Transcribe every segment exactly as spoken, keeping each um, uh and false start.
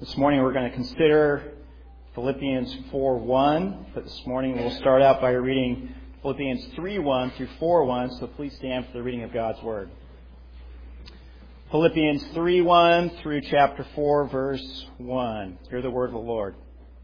This morning we're going to consider Philippians four one, but this morning we'll start out by reading Philippians three one through four one, so please stand for the reading of God's Word. Philippians three one through chapter four, verse one. Hear the word of the Lord.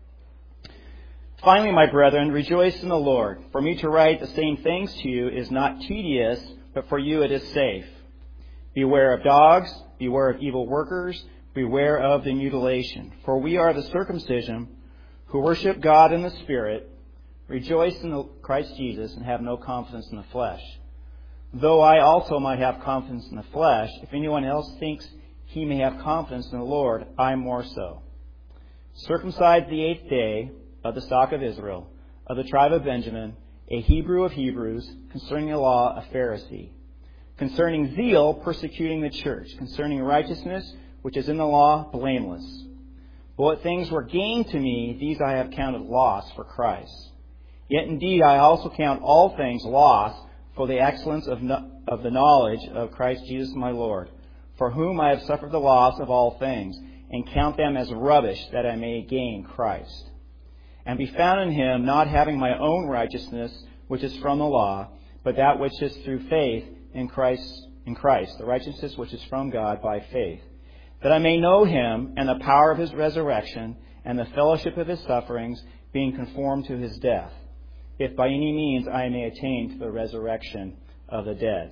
Finally, my brethren, rejoice in the Lord. For me to write the same things to you is not tedious, but for you it is safe. Beware of dogs, beware of evil workers, beware of the mutilation. For we are the circumcision who worship God in the Spirit, rejoice in the Christ Jesus, and have no confidence in the flesh. Though I also might have confidence in the flesh, if anyone else thinks he may have confidence in the Lord, I more so. Circumcised the eighth day, of the stock of Israel, of the tribe of Benjamin, a Hebrew of Hebrews, concerning the law, a Pharisee. Concerning zeal, persecuting the church. Concerning righteousness, which is in the law, blameless. But what things were gained to me, these I have counted loss for Christ. Yet indeed I also count all things loss for the excellence of, no, of the knowledge of Christ Jesus my Lord, for whom I have suffered the loss of all things, and count them as rubbish, that I may gain Christ. And be found in him, not having my own righteousness, which is from the law, but that which is through faith in Christ, in Christ, the righteousness which is from God by faith, that I may know him and the power of his resurrection and the fellowship of his sufferings, being conformed to his death, if by any means I may attain to the resurrection of the dead.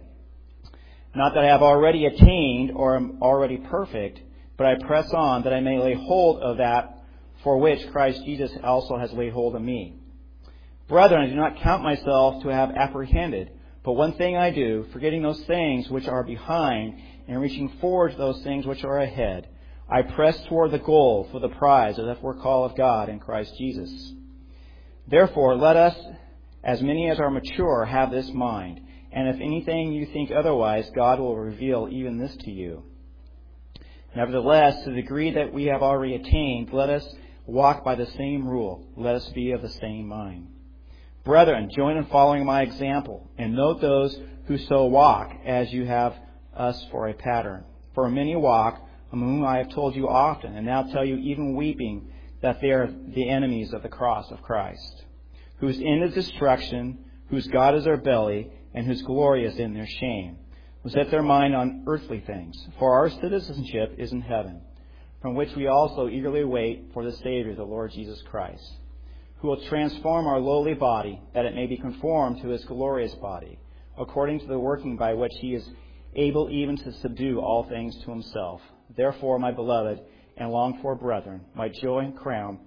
Not that I have already attained or am already perfect, but I press on that I may lay hold of that for which Christ Jesus also has laid hold of me. Brethren, I do not count myself to have apprehended, but one thing I do, forgetting those things which are behind, and reaching forward to those things which are ahead, I press toward the goal for the prize of the upward call of God in Christ Jesus. Therefore, let us, as many as are mature, have this mind, and if anything you think otherwise, God will reveal even this to you. Nevertheless, to the degree that we have already attained, let us walk by the same rule. Let us be of the same mind. Brethren, join in following my example, and note those who so walk, as you have us for a pattern. For many walk, among whom I have told you often, and now tell you even weeping, that they are the enemies of the cross of Christ, whose end is destruction, whose God is their belly, and whose glory is in their shame, who set their mind on earthly things. For our citizenship is in heaven, from which we also eagerly wait for the Savior, the Lord Jesus Christ, who will transform our lowly body, that it may be conformed to his glorious body, according to the working by which he is able even to subdue all things to himself. Therefore, my beloved and longed for brethren, my joy and crown,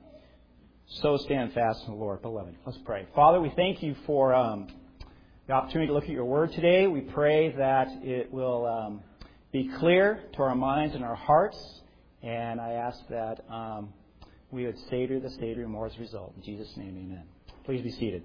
so stand fast in the Lord. Beloved, let's pray. Father, we thank you for um, the opportunity to look at your word today. We pray that it will um, be clear to our minds and our hearts. And I ask that um, we would savor the Savior more as a result. In Jesus' name, amen. Please be seated.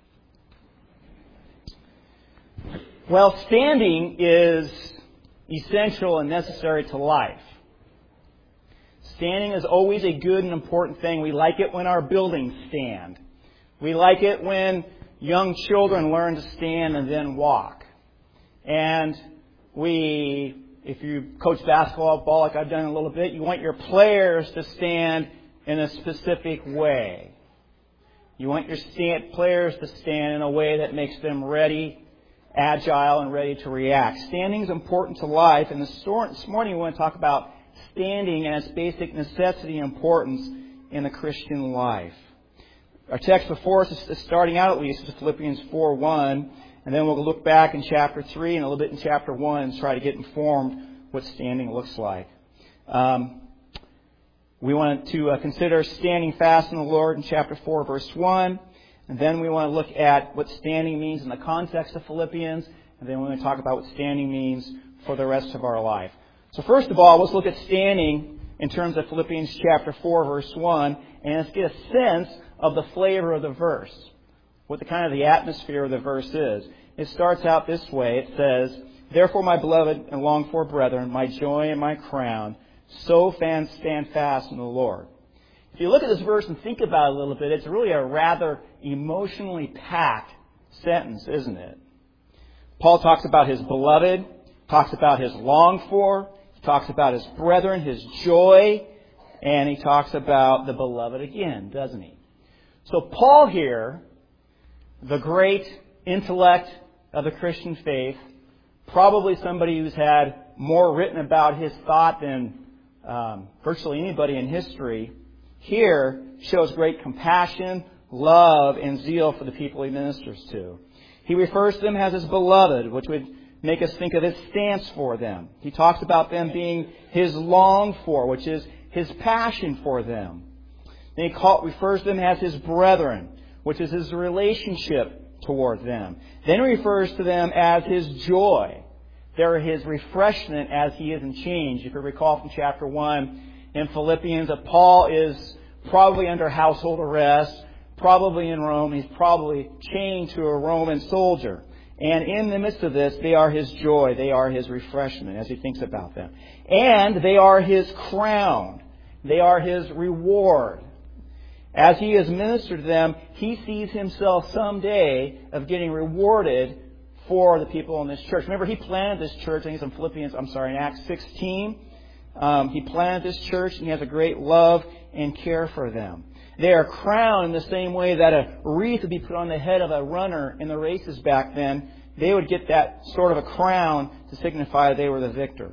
Well, standing is essential and necessary to life. Standing is always a good and important thing. We like it when our buildings stand. We like it when young children learn to stand and then walk. And we, if you coach basketball ball like I've done a little bit, you want your players to stand in a specific way. You want your stand, players to stand in a way that makes them ready, agile, and ready to react. Standing is important to life, and this morning we want to talk about standing and its basic necessity and importance in the Christian life. Our text before us is starting out at least is Philippians four one, and then we'll look back in chapter three and a little bit in chapter one and try to get informed what standing looks like. Um, we want to uh, consider standing fast in the Lord in chapter four, verse one. And then we want to look at what standing means in the context of Philippians. And then we're going to talk about what standing means for the rest of our life. So first of all, let's look at standing in terms of Philippians chapter four, verse one. And let's get a sense of the flavor of the verse, what the kind of the atmosphere of the verse is. It starts out this way. It says, Therefore, my beloved and longed for brethren, my joy and my crown, so stand fast in the Lord. If you look at this verse and think about it a little bit, it's really a rather emotionally packed sentence, isn't it? Paul talks about his beloved, talks about his longed for, he talks about his brethren, his joy, And he talks about the beloved again, doesn't he? So Paul here, the great intellect of the Christian faith, probably somebody who's had more written about his thought than um, virtually anybody in history, here shows great compassion, love, and zeal for the people he ministers to. He refers to them as his beloved, which would make us think of his stance for them. He talks about them being his longed for, which is his passion for them. Then he call, refers to them as his brethren, which is his relationship toward them. Then he refers to them as his joy. They're his refreshment as he isn't changed. If you recall from chapter one in Philippians, that Paul is probably under household arrest, probably in Rome. He's probably chained to a Roman soldier. And in the midst of this, they are his joy. They are his refreshment as he thinks about them. And they are his crown. They are his reward. As he has ministered to them, he sees himself someday of getting rewarded for the people in this church. Remember, he planted this church, I think it's in Philippians, I'm sorry, in Acts sixteen. Um, he planted this church and he has a great love and care for them. They are crowned in the same way that a wreath would be put on the head of a runner in the races back then. They would get that sort of a crown to signify they were the victor.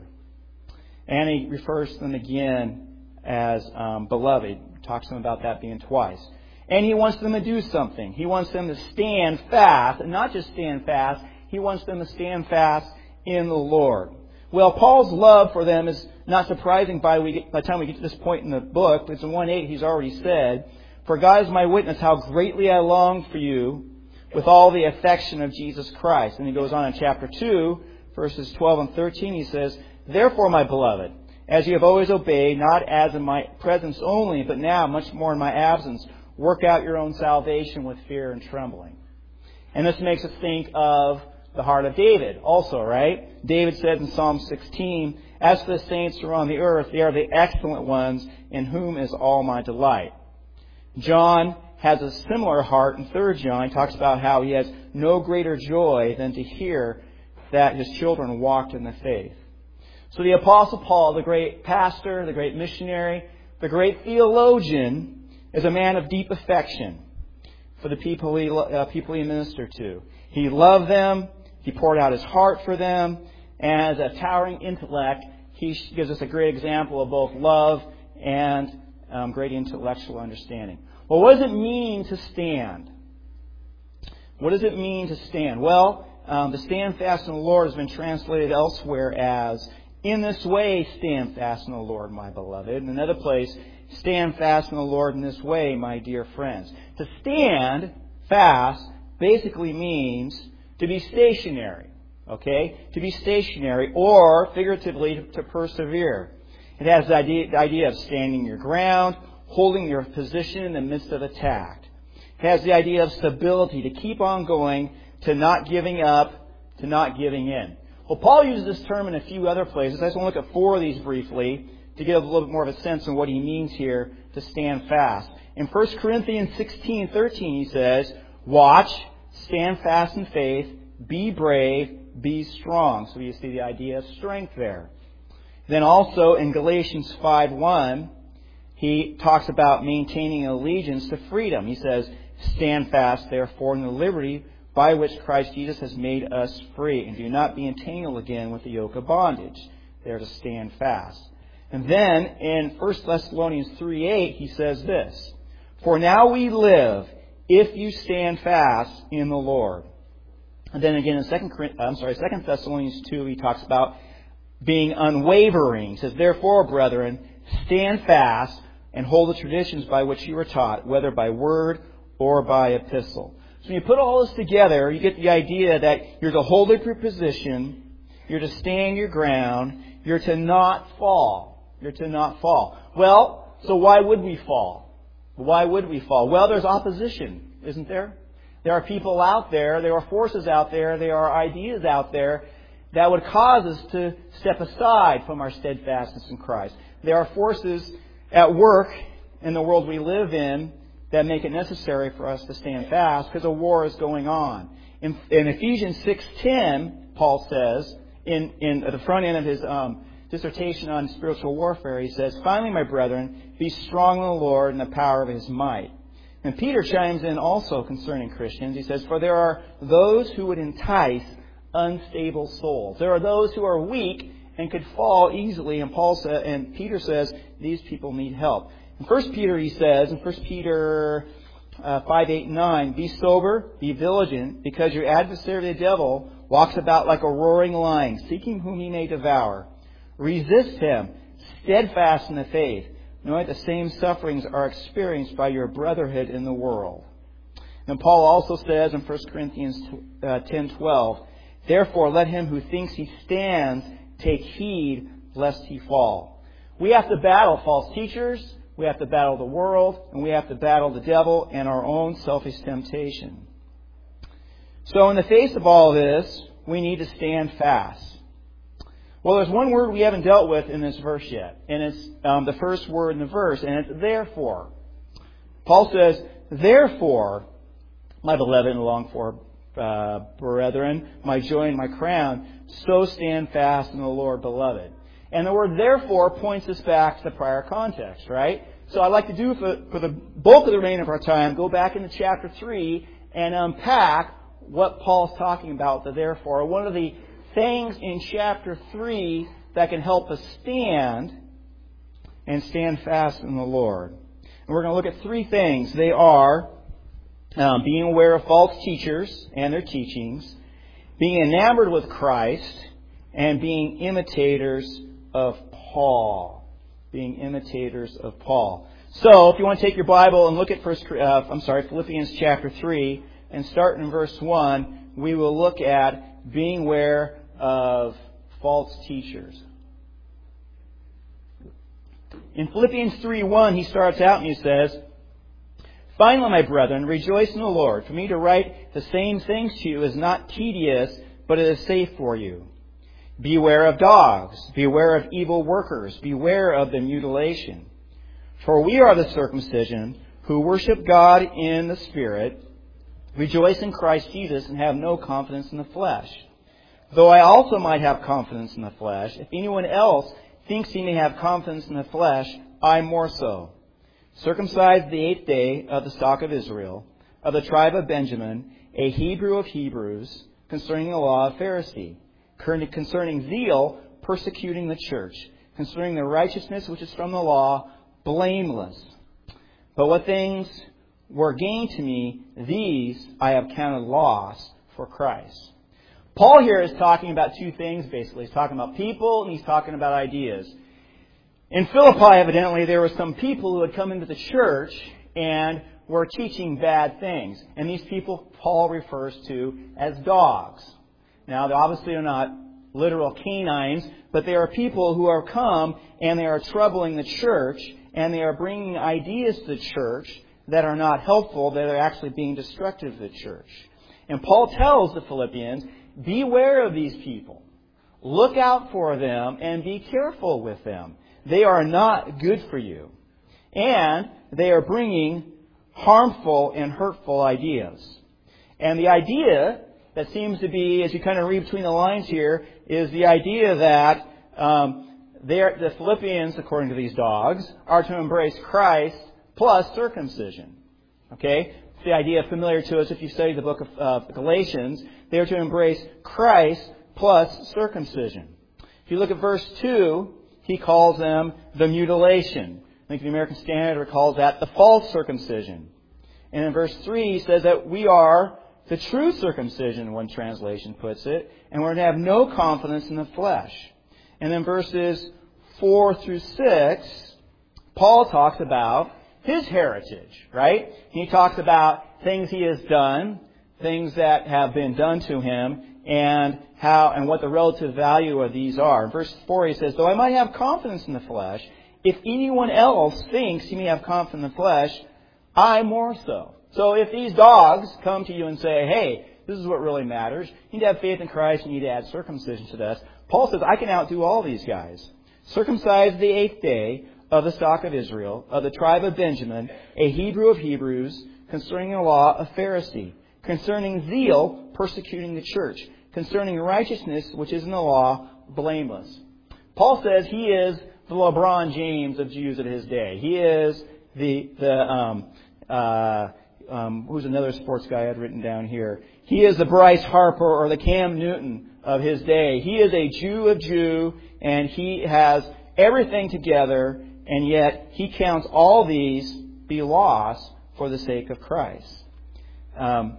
And he refers to them again as um, beloved. He talks to them about that being twice. And he wants them to do something. He wants them to stand fast, and not just stand fast. He wants them to stand fast in the Lord. Well, Paul's love for them is not surprising by, we get, by the time we get to this point in the book. It's in one eight, he's already said, "For God is my witness how greatly I long for you with all the affection of Jesus Christ." And he goes on in chapter two, verses twelve and thirteen, he says, "Therefore, my beloved, as you have always obeyed, not as in my presence only, but now much more in my absence, work out your own salvation with fear and trembling." And this makes us think of the heart of David also, right? David said in Psalm sixteen, "As for the saints who are on the earth, they are the excellent ones, in whom is all my delight." John has a similar heart in Third John. He talks about how he has no greater joy than to hear that his children walked in the faith. So the Apostle Paul, the great pastor, the great missionary, the great theologian, is a man of deep affection for the people he, uh, people he ministered to. He loved them. He poured out his heart for them. And as a towering intellect, he gives us a great example of both love and um, great intellectual understanding. Well, what does it mean to stand? What does it mean to stand? Well, um, to stand fast in the Lord has been translated elsewhere as, "In this way stand fast in the Lord, my beloved." In another place, "Stand fast in the Lord in this way, my dear friends." To stand fast basically means to be stationary. Okay? To be stationary, or figuratively, to, to persevere. It has the idea, the idea of standing your ground, holding your position in the midst of attack. It has the idea of stability, to keep on going, to not giving up, to not giving in. Well, Paul uses this term in a few other places. I just want to look at four of these briefly to give a little bit more of a sense of what he means here to stand fast. In First Corinthians sixteen thirteen, he says, "Watch, stand fast in faith, be brave, be strong." So you see the idea of strength there. Then also in Galatians five one, he talks about maintaining allegiance to freedom. He says, "Stand fast, therefore, in the liberty by which Christ Jesus has made us free, and do not be entangled again with the yoke of bondage." There to stand fast. And then in First Thessalonians three eight, he says this, "For now we live, if you stand fast in the Lord." And then again in Second, I'm sorry, Second Thessalonians two, he talks about being unwavering. He says, "Therefore, brethren, stand fast and hold the traditions by which you were taught, whether by word or by epistle." So when you put all this together, you get the idea that you're to hold up your position, you're to stand your ground, you're to not fall. You're to not fall. Well, so why would we fall? Why would we fall? Well, there's opposition, isn't there? There are people out there, there are forces out there, there are ideas out there that would cause us to step aside from our steadfastness in Christ. There are forces at work in the world we live in that make it necessary for us to stand fast because a war is going on. In, in Ephesians six ten, Paul says, in, in at the front end of his um, dissertation on spiritual warfare, he says, "Finally, my brethren, be strong in the Lord and the power of His might." And Peter chimes in also concerning Christians. He says, "For there are those who would entice unstable souls." There are those who are weak and could fall easily. And Paul sa- and Peter says these people need help. In First Peter, he says, in First Peter uh, five, eight, and nine, "Be sober, be vigilant, because your adversary the devil walks about like a roaring lion, seeking whom he may devour. Resist him, steadfast in the faith, knowing that the same sufferings are experienced by your brotherhood in the world." And Paul also says in First Corinthians ten twelve, "Therefore let him who thinks he stands take heed lest he fall." We have to battle false teachers, we have to battle the world, and we have to battle the devil and our own selfish temptation. So in the face of all this, we need to stand fast. Well, there's one word we haven't dealt with in this verse yet, and it's um, the first word in the verse, and it's therefore. Paul says, "Therefore, my beloved and longed for uh, brethren, my joy and my crown, so stand fast in the Lord, beloved." And the word therefore points us back to the prior context, right? So I'd like to do for, for the bulk of the remainder of our time, go back into chapter three and unpack what Paul's talking about, the therefore. One of the things in chapter three that can help us stand and stand fast in the Lord. And we're going to look at three things. They are um, being aware of false teachers and their teachings, being enamored with Christ, and being imitators of Paul. Being imitators of Paul. So, if you want to take your Bible and look at first, uh, I'm sorry, Philippians chapter three, and start in verse one, we will look at being aware of false teachers. In Philippians three one, he starts out and he says, "Finally, my brethren, rejoice in the Lord. For me to write the same things to you is not tedious, but it is safe for you. Beware of dogs. Beware of evil workers. Beware of the mutilation. For we are the circumcision who worship God in the Spirit, rejoice in Christ Jesus, and have no confidence in the flesh. Though I also might have confidence in the flesh, if anyone else thinks he may have confidence in the flesh, I more so. Circumcised the eighth day of the stock of Israel, of the tribe of Benjamin, a Hebrew of Hebrews, concerning the law of Pharisee, concerning zeal, persecuting the church, concerning the righteousness which is from the law, blameless. But what things were gained to me, these I have counted loss for Christ." Paul here is talking about two things, basically. He's talking about people and he's talking about ideas. In Philippi, evidently, there were some people who had come into the church and were teaching bad things. And these people Paul refers to as dogs. Now, they obviously are not literal canines, but they are people who have come and they are troubling the church and they are bringing ideas to the church that are not helpful, that are actually being destructive to the church. And Paul tells the Philippians, beware of these people. Look out for them and be careful with them. They are not good for you. And they are bringing harmful and hurtful ideas. And the idea that seems to be, as you kind of read between the lines here, is the idea that um, the Philippians, according to these dogs, are to embrace Christ plus circumcision. Okay? It's the idea familiar to us if you study the book of uh, Galatians. They are to embrace Christ plus circumcision. If you look at verse two, he calls them the mutilation. I think the American Standard calls that the false circumcision. And in verse three, he says that we are the true circumcision, one translation puts it, and we're to have no confidence in the flesh. And then verses four through six, Paul talks about his heritage, right? He talks about things he has done, things that have been done to him, and how and what the relative value of these are. In verse four, he says, though I might have confidence in the flesh, if anyone else thinks he may have confidence in the flesh, I more so. So if these dogs come to you and say, hey, this is what really matters, you need to have faith in Christ, you need to add circumcision to this, Paul says, I can outdo all these guys. Circumcised the eighth day of the stock of Israel, of the tribe of Benjamin, a Hebrew of Hebrews, concerning the law of Pharisee, concerning zeal, persecuting the church, concerning righteousness, which is in the law, blameless. Paul says he is the LeBron James of Jews at his day. He is the, the um, uh, um, who's another sports guy I had written down here? He is the Bryce Harper or the Cam Newton of his day. He is a Jew of Jew, and he has everything together, and yet he counts all these be lost for the sake of Christ. Um,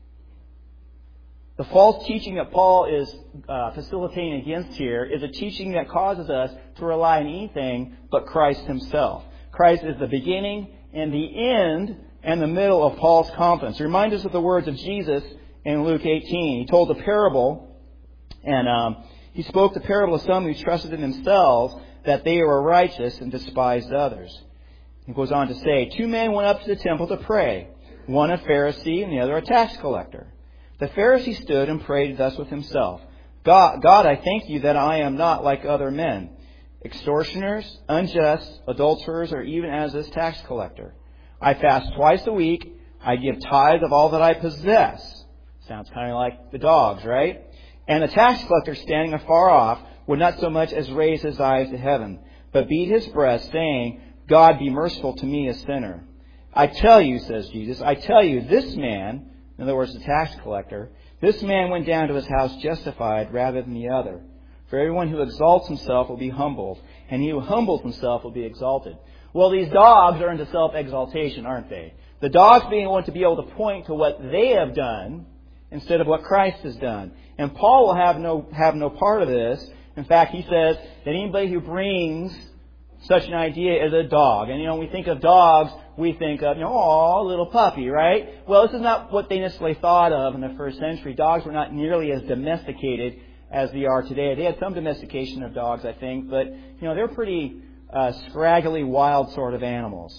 the false teaching that Paul is uh, facilitating against here is a teaching that causes us to rely on anything but Christ himself. Christ is the beginning and the end and the middle of Paul's confidence. Remind us of the words of Jesus in Luke eighteen. He told a parable, and um, he spoke the parable of some who trusted in themselves that they were righteous and despised others. He goes on to say, two men went up to the temple to pray, one a Pharisee and the other a tax collector. The Pharisee stood and prayed thus with himself, God, God, I thank you that I am not like other men, extortioners, unjust, adulterers, or even as this tax collector. I fast twice a week. I give tithe of all that I possess. Sounds kind of like the dogs, right? And the tax collector, standing afar off, would not so much as raise his eyes to heaven, but beat his breast, saying, God, be merciful to me, a sinner. I tell you, says Jesus, I tell you, this man, in other words, the tax collector, this man went down to his house justified rather than the other. For everyone who exalts himself will be humbled, and he who humbles himself will be exalted. Well, these dogs are into self-exaltation, aren't they? The dogs being want to be able to point to what they have done instead of what Christ has done. And Paul will have no have no part of this. In fact, he says that anybody who brings such an idea is a dog. And, you know, when we think of dogs, we think of, you know, oh, little puppy, right? Well, this is not what they necessarily thought of in the first century. Dogs were not nearly as domesticated as they are today. They had some domestication of dogs, I think, but, you know, they're pretty uh, scraggly, wild sort of animals.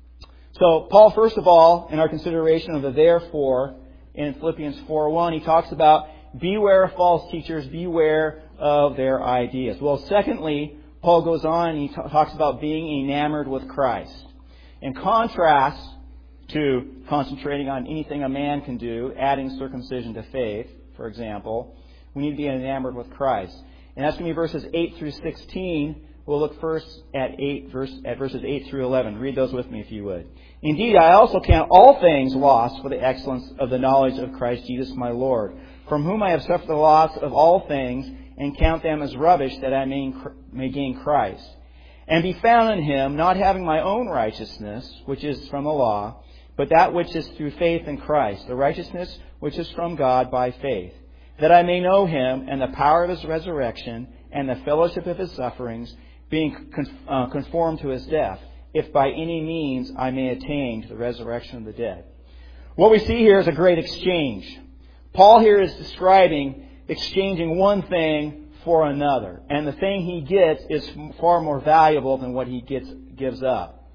So, Paul, first of all, in our consideration of the therefore, in Philippians four one, he talks about beware of false teachers, beware of their ideas. Well, secondly, Paul goes on and he t- talks about being enamored with Christ. In contrast to concentrating on anything a man can do, adding circumcision to faith, for example, we need to be enamored with Christ. And that's going to be verses eight through sixteen. We'll look first at eight verse at verses eight through eleven. Read those with me if you would. Indeed, I also count all things lost for the excellence of the knowledge of Christ Jesus my Lord, from whom I have suffered the loss of all things, and count them as rubbish, that I may, may gain Christ, and be found in him, not having my own righteousness, which is from the law, but that which is through faith in Christ, the righteousness which is from God by faith, that I may know him and the power of his resurrection and the fellowship of his sufferings, being conformed to his death, if by any means I may attain to the resurrection of the dead. What we see here is a great exchange. Paul here is describing exchanging one thing for another. And the thing he gets is far more valuable than what he gets gives up.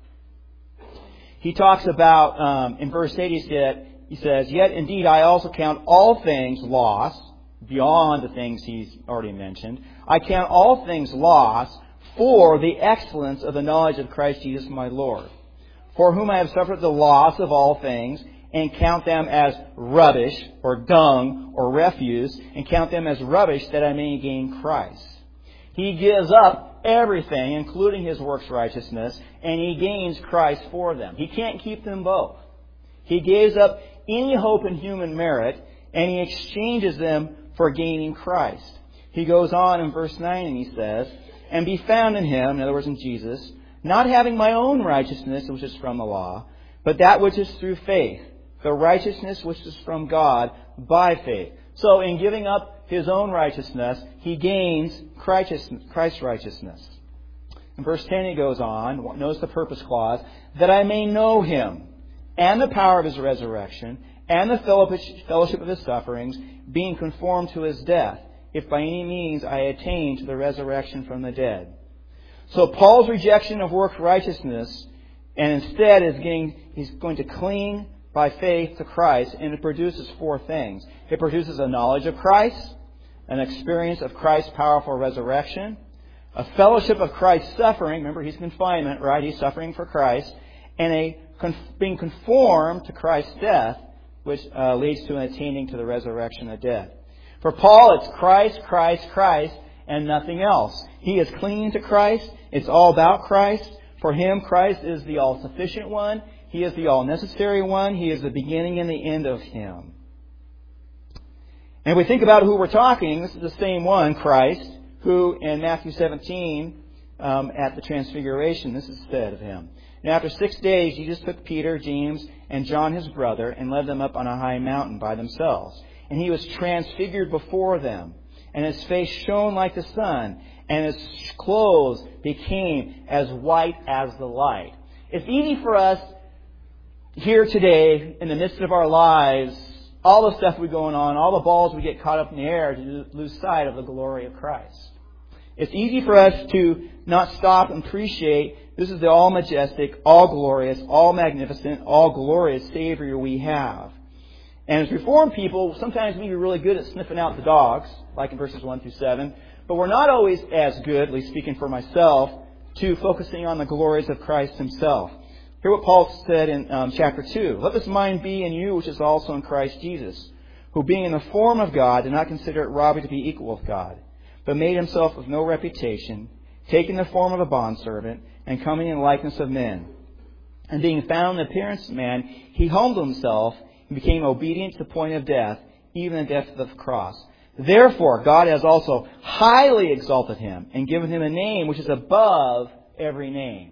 He talks about, um, in verse eight, he said, he says, Yet indeed I also count all things lost, beyond the things he's already mentioned. I count all things lost for the excellence of the knowledge of Christ Jesus my Lord, for whom I have suffered the loss of all things, and count them as rubbish, or dung, or refuse, and count them as rubbish, that I may gain Christ. He gives up everything, including his works righteousness, and he gains Christ for them. He can't keep them both. He gives up any hope in human merit, and he exchanges them for gaining Christ. He goes on in verse nine and he says, And be found in him, in other words in Jesus, not having my own righteousness, which is from the law, but that which is through faith, the righteousness which is from God by faith. So in giving up his own righteousness, he gains Christ's righteousness. In verse ten he goes on, notice the purpose clause, that I may know him, and the power of his resurrection, and the fellowship of his sufferings, being conformed to his death, if by any means I attain to the resurrection from the dead. So Paul's rejection of works righteousness, and instead is getting, he's going to cling by faith to Christ, and it produces four things. It produces a knowledge of Christ, an experience of Christ's powerful resurrection, a fellowship of Christ's suffering. Remember, he's confinement, right? He's suffering for Christ. And a being conformed to Christ's death, which uh, leads to an attaining to the resurrection of the dead. For Paul, it's Christ, Christ, Christ, and nothing else. He is clinging to Christ. It's all about Christ. For him, Christ is the all-sufficient one. He is the all-necessary one. He is the beginning and the end of him. And if we think about who we're talking, this is the same one, Christ, who in Matthew seventeen, um, at the Transfiguration, this is said of him. And after six days, Jesus took Peter, James, and John his brother, and led them up on a high mountain by themselves. And he was transfigured before them, and his face shone like the sun, and his clothes became as white as the light. It's easy for us here today, in the midst of our lives, all the stuff we going on, all the balls we get caught up in the air, to lose sight of the glory of Christ. It's easy for us to not stop and appreciate this is the all-majestic, all-glorious, all-magnificent, all-glorious Savior we have. And as Reformed people, sometimes we can be really good at sniffing out the dogs, like in verses one through seven. But we're not always as good, at least speaking for myself, to focusing on the glories of Christ himself. Hear what Paul said in um, chapter two. Let this mind be in you, which is also in Christ Jesus, who being in the form of God did not consider it robbery to be equal with God, but made himself of no reputation, taking the form of a bondservant, and coming in likeness of men. And being found in appearance of man, he humbled himself and became obedient to the point of death, even the death of the cross. Therefore, God has also highly exalted him and given him a name which is above every name.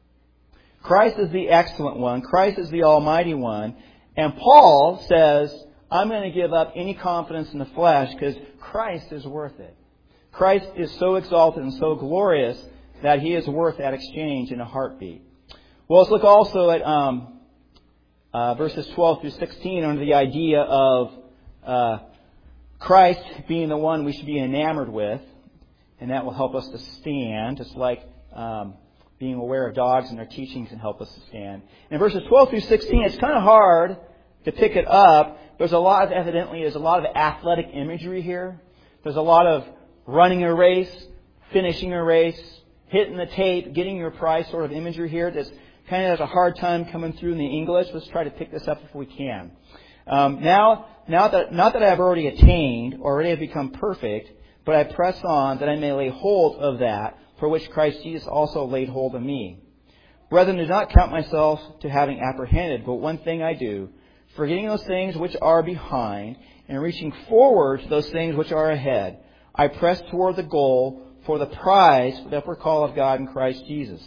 Christ is the excellent one. Christ is the almighty one. And Paul says, I'm going to give up any confidence in the flesh because Christ is worth it. Christ is so exalted and so glorious that he is worth that exchange in a heartbeat. Well, let's look also at um, uh, verses twelve through sixteen under the idea of uh, Christ being the one we should be enamored with. And that will help us to stand, just like um, being aware of dogs and their teachings can help us to stand. In verses twelve through sixteen, it's kind of hard to pick it up. There's a lot of, evidently, there's a lot of athletic imagery here. There's a lot of running a race, finishing a race, hitting the tape, getting your prize sort of imagery here that's kind of has a hard time coming through in the English. Let's try to pick this up if we can. Um, now, now that not that I have already attained or already have become perfect, but I press on that I may lay hold of that for which Christ Jesus also laid hold of me. Brethren, do not count myself to having apprehended, but one thing I do, forgetting those things which are behind and reaching forward to those things which are ahead, I press toward the goal for the prize for the upward call of God in Christ Jesus.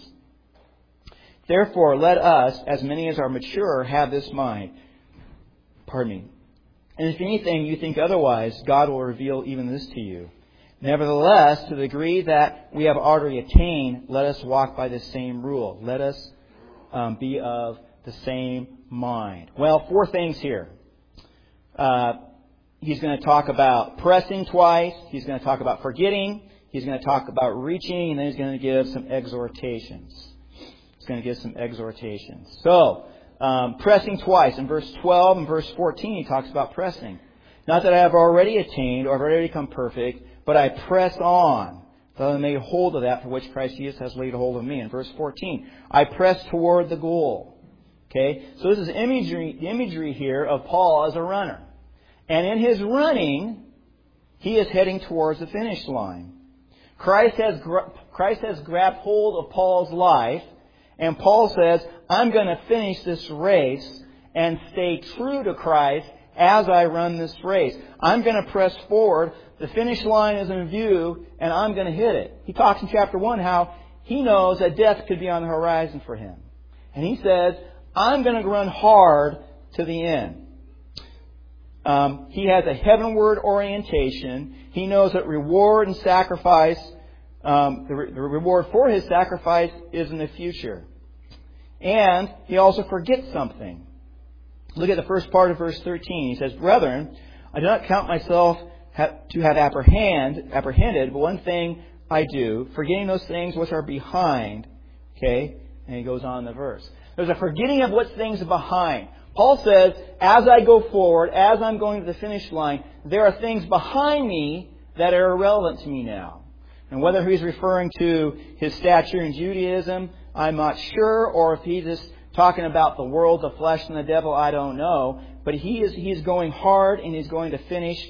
Therefore, let us, as many as are mature, have this mind. Pardon me. And if anything you think otherwise, God will reveal even this to you. Nevertheless, to the degree that we have already attained, let us walk by the same rule. Let us um, be of the same mind. Well, four things here. Uh, he's going to talk about pressing twice. He's going to talk about forgetting. He's going to talk about reaching. And then he's going to give some exhortations. He's going to give some exhortations. So, um, pressing twice. In verse twelve and verse fourteen, he talks about pressing. Not that I have already attained or have already become perfect, but I press on, that I may hold of that for which Christ Jesus has laid hold of me. In verse fourteen, I press toward the goal. Okay, so this is imagery, imagery here of Paul as a runner. And in his running, he is heading towards the finish line. Christ has, Christ has grabbed hold of Paul's life, and Paul says, I'm going to finish this race and stay true to Christ as I run this race. I'm going to press forward. The finish line is in view, and I'm going to hit it. He talks in chapter one how he knows that death could be on the horizon for him. And he says, I'm going to run hard to the end. Um, he has a heavenward orientation. He knows that reward and sacrifice, um, the, re- the reward for his sacrifice is in the future. And he also forgets something. Look at the first part of verse thirteen. He says, Brethren, I do not count myself to have apprehend, apprehended, but one thing I do, forgetting those things which are behind. Okay? And he goes on in the verse. There's a forgetting of what things are behind. Paul says, as I go forward, as I'm going to the finish line, there are things behind me that are irrelevant to me now. And whether he's referring to his stature in Judaism, I'm not sure, or if he's just talking about the world, the flesh, and the devil, I don't know. But he is he's going hard, and he's going to finish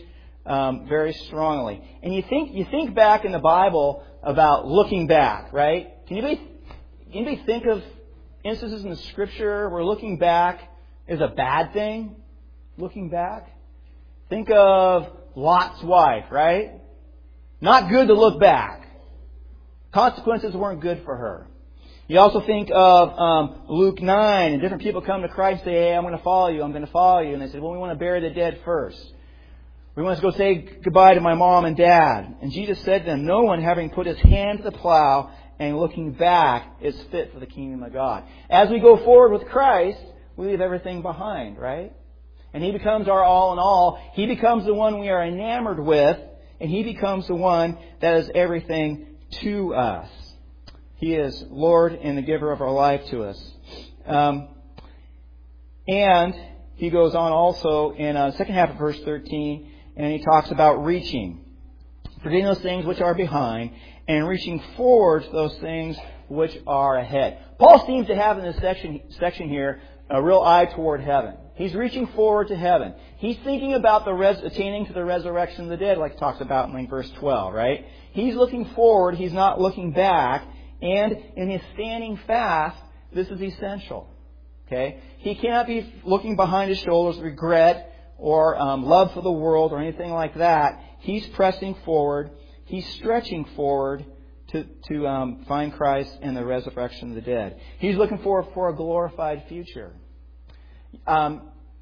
um, very strongly. And you think you think back in the Bible about looking back, right? Can anybody, can anybody think of instances in the Scripture where looking back is a bad thing? Looking back? Think of Lot's wife, right? Not good to look back. Consequences weren't good for her. You also think of um, Luke nine, and different people come to Christ and say, hey, I'm going to follow you, I'm going to follow you. And they say, well, we want to bury the dead first. We want to go say goodbye to my mom and dad. And Jesus said to them, no one having put his hand to the plow and looking back is fit for the kingdom of God. As we go forward with Christ, we leave everything behind, right? And He becomes our all in all. He becomes the one we are enamored with, and He becomes the one that is everything to us. He is Lord and the giver of our life to us. Um, and He goes on also in the uh, second half of verse thirteen, and He talks about reaching. Forgetting those things which are behind, and reaching forward to those things which are ahead. Paul seems to have in this section, section here a real eye toward heaven. He's reaching forward to heaven. He's thinking about the res- attaining to the resurrection of the dead, like it talks about in like verse twelve, right? He's looking forward. He's not looking back. And in his standing fast, this is essential. Okay? He cannot be looking behind his shoulders, regret or um, love for the world or anything like that. He's pressing forward. He's stretching forward to, to um, find Christ and the resurrection of the dead. He's looking forward for a glorified future. Um,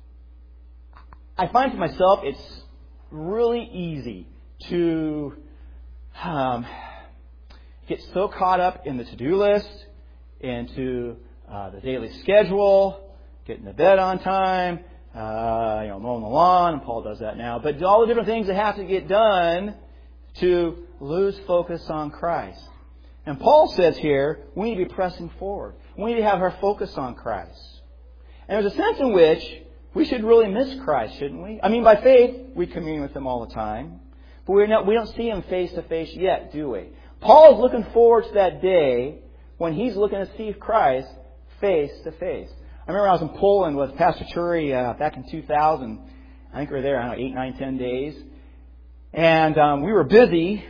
I find for myself it's really easy to um, get so caught up in the to-do list, into uh, the daily schedule, getting to bed on time, uh, you know, mowing the lawn, and Paul does that now, but all the different things that have to get done to lose focus on Christ. And Paul says here, we need to be pressing forward. We need to have our focus on Christ. And there's a sense in which we should really miss Christ, shouldn't we? I mean, by faith, we commune with Him all the time. But we're not, we don't see Him face to face yet, do we? Paul is looking forward to that day when he's looking to see Christ face to face. I remember I was in Poland with Pastor Turi uh, back in two thousand. I think we were there, I don't know, eight, nine, ten days. And um, we were busy.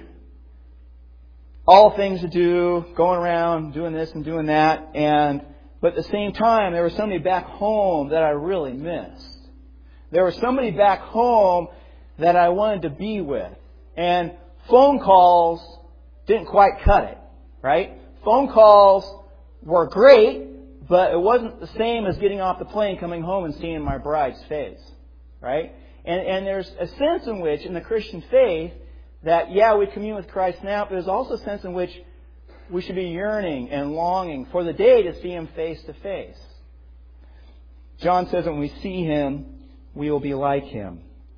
All things to do, going around, doing this and doing that. And but at the same time, there was somebody back home that I really missed. There was somebody back home that I wanted to be with. And phone calls didn't quite cut it, right? Phone calls were great, but it wasn't the same as getting off the plane, coming home and seeing my bride's face, right? And, and there's a sense in which, in the Christian faith, that, yeah, we commune with Christ now, but there's also a sense in which we should be yearning and longing for the day to see Him face to face. John says when we see Him, we will be like Him.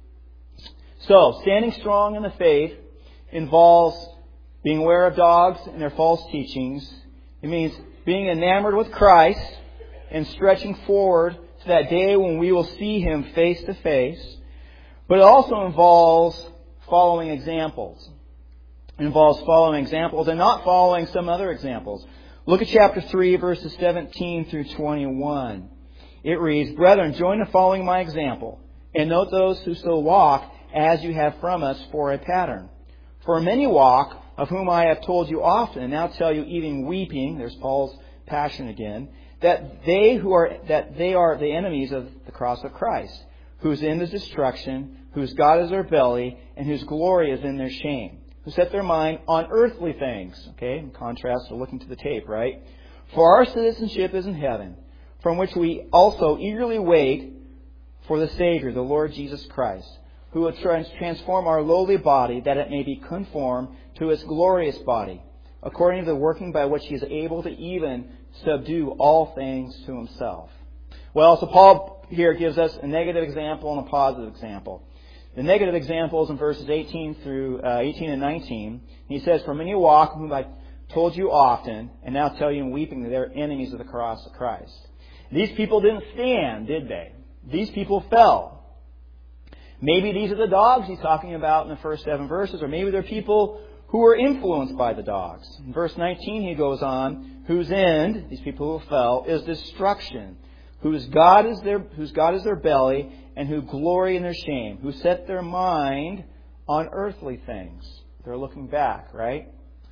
So, standing strong in the faith involves being aware of dogs and their false teachings. It means being enamored with Christ and stretching forward to that day when we will see Him face to face. But it also involves following examples. It involves following examples and not following some other examples. Look at chapter three, verses seventeen through twenty-one. It reads, Brethren, join in following my example, and note those who so walk as you have from us for a pattern. For many walk, of whom I have told you often, and now tell you even weeping, there's Paul's passion again, that they who are that they are the enemies of the cross of Christ, whose end is destruction, whose God is their belly, and whose glory is in their shame, who set their mind on earthly things. Okay, in contrast to looking to the tape, right? For our citizenship is in heaven, from which we also eagerly wait for the Savior, the Lord Jesus Christ, who will transform our lowly body, that it may be conformed to His glorious body, according to the working by which He is able to even subdue all things to Himself. Well, so Paul here gives us a negative example and a positive example. The negative example is in verses eighteen through uh, eighteen and nineteen. He says, For many walk, whom I told you often, and now tell you in weeping, that they're enemies of the cross of Christ. These people didn't stand, did they? These people fell. Maybe these are the dogs he's talking about in the first seven verses, or maybe they're people who were influenced by the dogs. In verse nineteen he goes on, whose end, these people who fell, is destruction, whose God is their whose God is their belly, and who glory in their shame, who set their mind on earthly things. They're looking back, right?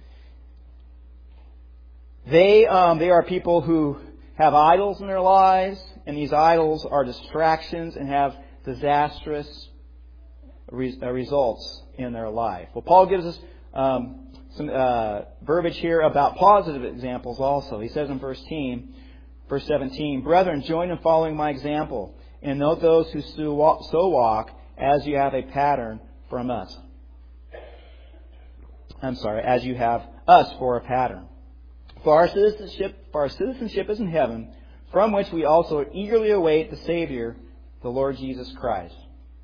They um, they are people who have idols in their lives, and these idols are distractions and have disastrous re- uh, results in their life. Well, Paul gives us um, some uh, verbiage here about positive examples also. He says in verse ten, verse seventeen, "Brethren, join in following my example, and note those who so walk, so walk as you have a pattern from us." I'm sorry, as you have us for a pattern. For our citizenship, for our citizenship is in heaven, from which we also eagerly await the Savior, the Lord Jesus Christ.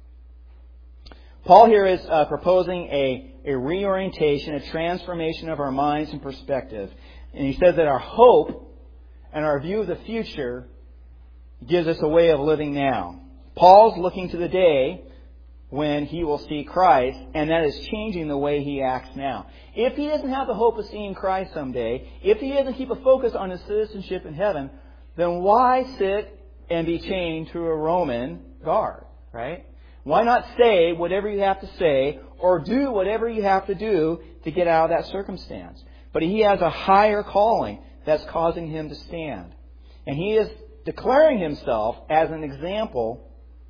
Paul here is uh, proposing a, a reorientation, a transformation of our minds and perspective. And he says that our hope and our view of the future gives us a way of living now. Paul's looking to the day when he will see Christ, and that is changing the way he acts now. If he doesn't have the hope of seeing Christ someday, if he doesn't keep a focus on his citizenship in heaven, then why sit and be chained to a Roman guard, right? Why not say whatever you have to say or do whatever you have to do to get out of that circumstance? But he has a higher calling that's causing him to stand. And he is declaring himself as an example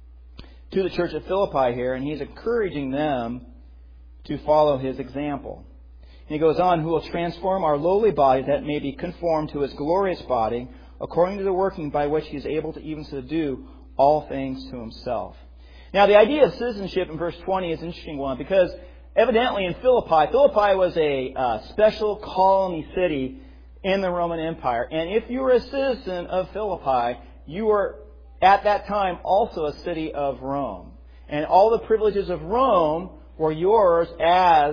to the church of Philippi here, and he's encouraging them to follow his example. And he goes on, "Who will transform our lowly body that may be conformed to his glorious body, according to the working by which he is able to even subdue all things to himself." Now, the idea of citizenship in verse twenty is an interesting one, because evidently in Philippi, Philippi was a uh, special colony city in the Roman Empire. And if you were a citizen of Philippi, you were at that time also a city of Rome. And all the privileges of Rome were yours as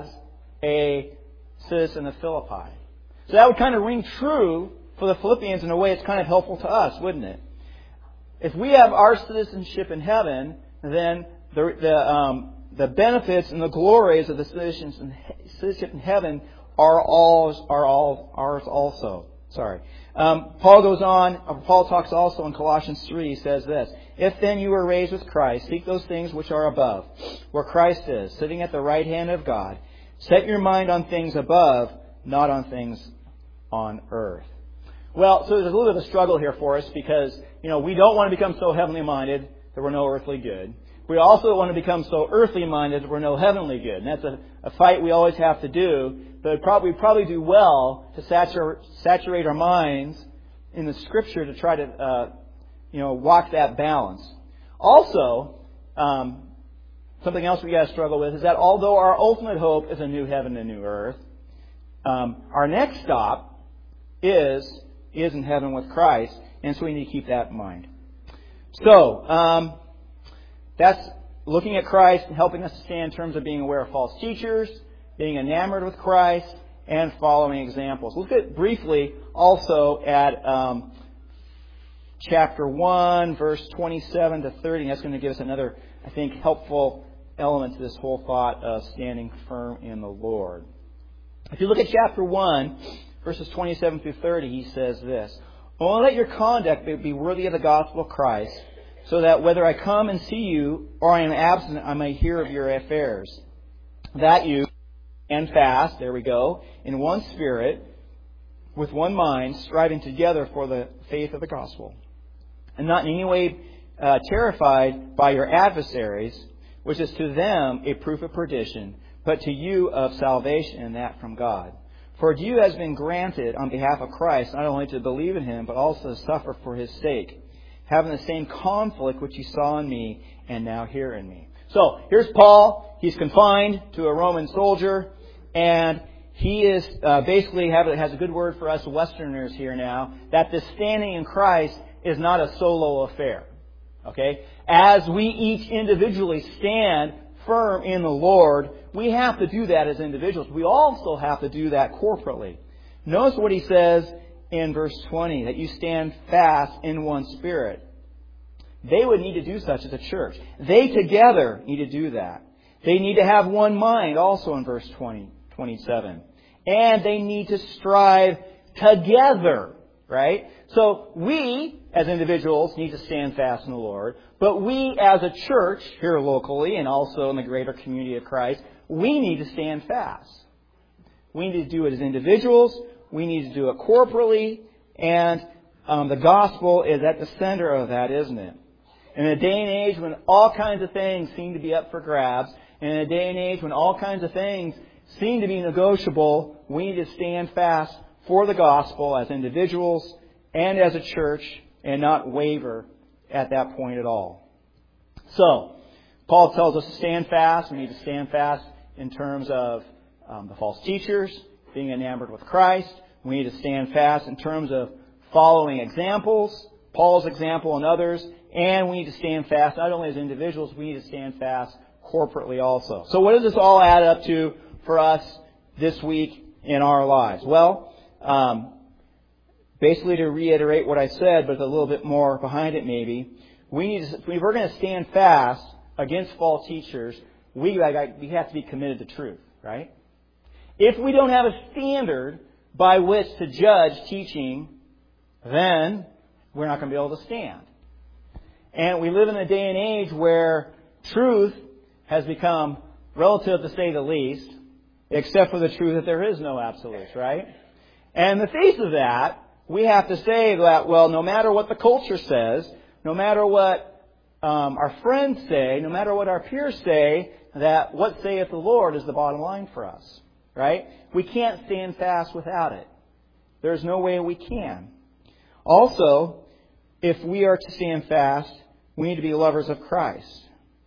a citizen of Philippi. So that would kind of ring true for the Philippians in a way it's kind of helpful to us, wouldn't it? If we have our citizenship in heaven, then the the, um, the benefits and the glories of the citizenship in heaven are all are all ours also. Sorry. Um, Paul goes on, Paul talks also in Colossians three, he says this, "If then you were raised with Christ, seek those things which are above, where Christ is, sitting at the right hand of God. Set your mind on things above, not on things on earth." Well, so there's a little bit of a struggle here for us because, you know, we don't want to become so heavenly minded that we're no earthly good. We also want to become so earthly minded that we're no heavenly good. And that's a, a fight we always have to do. But probably, we probably do well to saturate, saturate our minds in the Scripture to try to, uh, you know, walk that balance. Also, um, something else we got to struggle with is that although our ultimate hope is a new heaven and new earth, um, our next stop is is in heaven with Christ, and so we need to keep that in mind. So, um, that's looking at Christ and helping us to stand in terms of being aware of false teachers, being enamored with Christ, and following examples. Look at briefly also at um, chapter one, verse twenty-seven to thirty. That's going to give us another, I think, helpful element to this whole thought of standing firm in the Lord. If you look at chapter one, verses twenty-seven through thirty, he says this, "Only let your conduct be worthy of the gospel of Christ, so that whether I come and see you or I am absent, I may hear of your affairs. That you and fast," there we go, "in one spirit, with one mind, striving together for the faith of the gospel, and not in any way uh, terrified by your adversaries, which is to them a proof of perdition, but to you of salvation, and that from God. For to you has been granted on behalf of Christ not only to believe in Him, but also to suffer for His sake, having the same conflict which you saw in me and now hear in me." So, here's Paul. He's confined to a Roman soldier, and he is uh, basically have, has a good word for us Westerners here now, that this standing in Christ is not a solo affair. Okay? As we each individually stand firm in the Lord, we have to do that as individuals. We also have to do that corporately. Notice what he says in verse twenty, that you stand fast in one spirit. They would need to do such as a church. They together need to do that. They need to have one mind also in verse twenty, twenty-seven. And they need to strive together, right? So we, as individuals, need to stand fast in the Lord. But we, as a church, here locally and also in the greater community of Christ, we need to stand fast. We need to do it as individuals. We need to do it corporately. And um, the gospel is at the center of that, isn't it? In a day and age when all kinds of things seem to be up for grabs, in a day and age when all kinds of things seem to be negotiable, we need to stand fast for the gospel as individuals and as a church and not waver at that point at all. So, Paul tells us to stand fast. We need to stand fast in terms of um, the false teachers, being enamored with Christ. We need to stand fast in terms of following examples, Paul's example and others. And we need to stand fast not only as individuals, we need to stand fast corporately also. So what does this all add up to for us this week in our lives? Well, um, basically to reiterate what I said, but a little bit more behind it maybe, we need to, if we're going to stand fast against false teachers, we, we have to be committed to truth, right? If we don't have a standard by which to judge teaching, then we're not going to be able to stand. And we live in a day and age where truth has become relative, to say the least, except for the truth that there is no absolutes, right? And in the face of that, we have to say that, well, no matter what the culture says, no matter what um, our friends say, no matter what our peers say, that what saith the Lord is the bottom line for us, right? We can't stand fast without it. There's no way we can. Also, if we are to stand fast, we need to be lovers of Christ.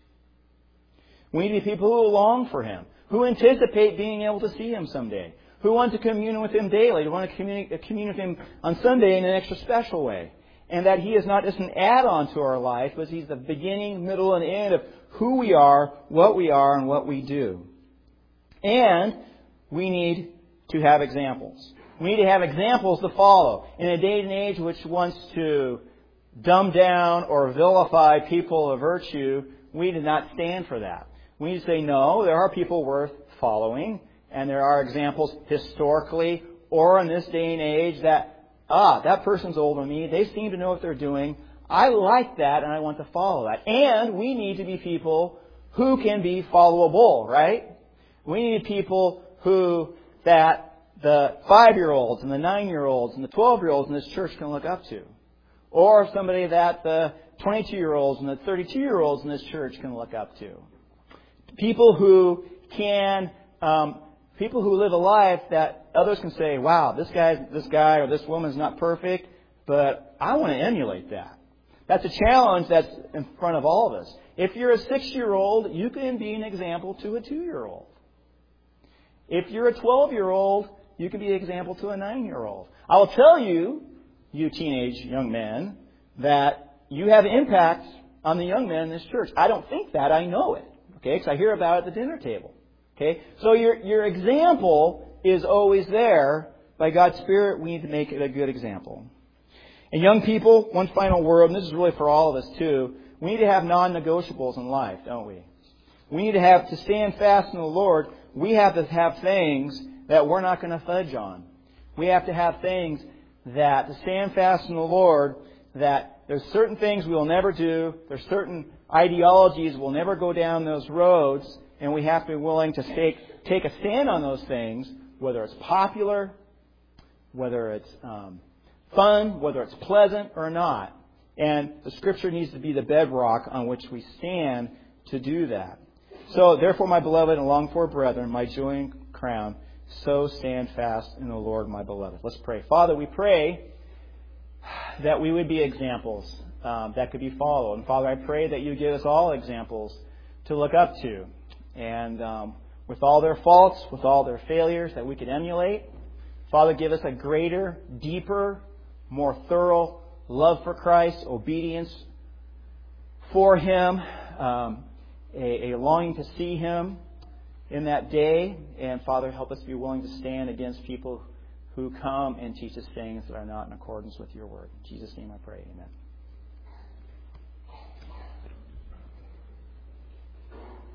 We need to be people who long for Him, who anticipate being able to see Him someday, who want to commune with Him daily, who want to commune, commune with Him on Sunday in an extra special way. And that He is not just an add-on to our life, but He's the beginning, middle, and end of who we are, what we are, and what we do. And we need to have examples. We need to have examples to follow. In a day and age which wants to dumb down or vilify people of virtue, we do not stand for that. We need to say, no, there are people worth following, and there are examples historically or in this day and age that, ah, that person's older than me, they seem to know what they're doing, I like that and I want to follow that. And we need to be people who can be followable, right? We need people who, that the five-year-olds and the nine-year-olds and the twelve-year-olds in this church can look up to. Or somebody that the twenty-two-year-olds and the thirty-two-year-olds in this church can look up to. People who can, um, people who live a life that others can say, wow, this guy, this guy or this woman is not perfect, but I want to emulate that. That's a challenge that's in front of all of us. If you're a six-year-old, you can be an example to a two-year-old. If you're a twelve-year-old, you can be an example to a nine-year-old. I will tell you, you teenage young men, that you have impact on the young men in this church. I don't think that. I know it. Okay, because I hear about it at the dinner table. Okay, so your your example is always there. By God's Spirit, we need to make it a good example. And young people, one final word, and this is really for all of us too. We need to have non-negotiables in life, don't we? We need to have, to stand fast in the Lord, we have to have things that we're not going to fudge on. We have to have things that, to stand fast in the Lord, that there's certain things we will never do, there's certain ideologies we'll never go down those roads, and we have to be willing to take, take a stand on those things, whether it's popular, whether it's um, fun, whether it's pleasant or not. And the Scripture needs to be the bedrock on which we stand to do that. So, therefore, my beloved and longed for brethren, my joy and crown, so stand fast in the Lord, my beloved. Let's pray. Father, we pray that we would be examples um, that could be followed. And Father, I pray that you give us all examples to look up to. And um, with all their faults, with all their failures, that we could emulate. Father, give us a greater, deeper, more thorough love for Christ, obedience for Him, um, a, a longing to see Him in that day. And Father, help us be willing to stand against people who come and teach us things that are not in accordance with your word. In Jesus' name I pray. Amen.